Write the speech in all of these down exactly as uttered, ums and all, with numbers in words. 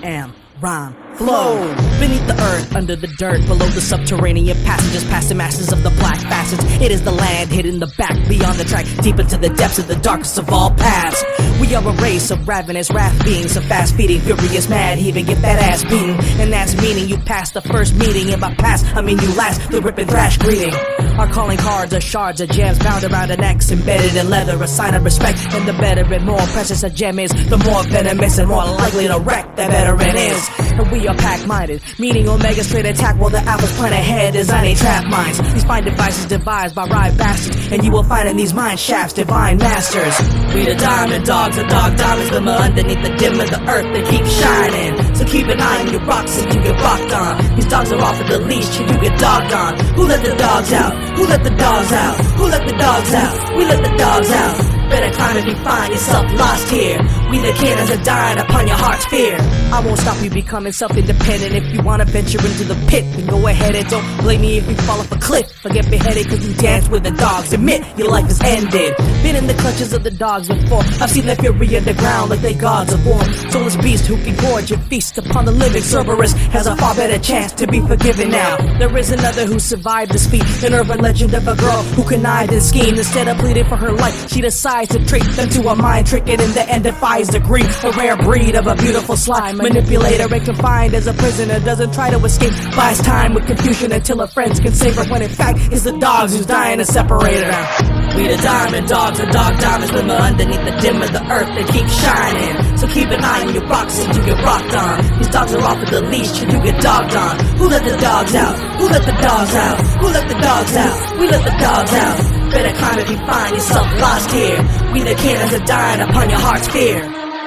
am rhyme flow. Beneath the earth, under the dirt, below the subterranean passages, past the masses of the black facets. It is the land hidden in the back, beyond the track, deep into the depths of the darkest of all paths. We are a race of ravenous wrath beings, of fast feeding, furious, mad heaving, get that ass beaten. And that's meaning you passed the first meeting. In my past, I mean you last, the rip and thrash greeting. Our calling cards are shards of gems bound around the necks, embedded in leather, a sign of respect. And the better and more precious a gem is, the more venomous and more likely to wreck that veteran is. And we are pack-minded, meaning Omega straight attack while the Alphas plan ahead, designing trap minds. These fine devices devised by riot bastards, and you will find in these mine shafts divine masters. We the diamond dogs, the dog diamonds glimmer underneath the dim of the earth that keep shining. So keep an eye on your rocks and you get rocked on. These dogs are off of the leash and you get dogged on. Who let the dogs out? Who let the dogs out? Who let the dogs out? We let the dogs out. Better climb if you find yourself lost here. We the cannons are dying upon your heart's fear. I won't stop you becoming self-independent. If you wanna venture into the pit, then go ahead and don't blame me if you fall off a cliff or get beheaded cause you dance with the dogs. Admit your life is ended. Been in the clutches of the dogs before. I've seen their fury underground like they gods of war. Soulless beast who can gorge and feast upon the living. Cerberus has a far better chance to be forgiven now. There is another who survived this feat, an urban legend of a girl who connived and schemed. Instead of pleading for her life, she decides to trick them to a mind trick, and in the end defies degree. A rare breed of a beautiful slime, manipulator and confined as a prisoner, doesn't try to escape, buys time with confusion until her friends can save her, when in fact it's the dogs who's dying to separate her. We the diamond dogs, the dog diamonds glimmer underneath the dim of the earth that keep shining. So keep an eye on your rocks and you get rocked on. These dogs are off of the leash and you get dogged on. Who let the dogs out? Who let the dogs out? Who let the dogs out? We let the dogs out. Better climb if you find yourself lost here. We the cannons are dying upon your heart's fear.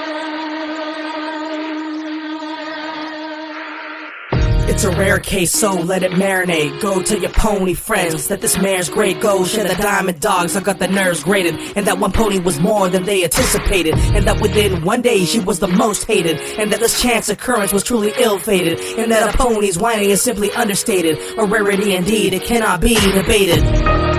It's a rare case, so let it marinate. Go tell your pony friends that this mare's great. Go share the diamond dogs, I got the nerves grated. And that one pony was more than they anticipated. And that within one day she was the most hated. And that this chance occurrence was truly ill-fated. And that a pony's whining is simply understated. A rarity indeed, it cannot be debated.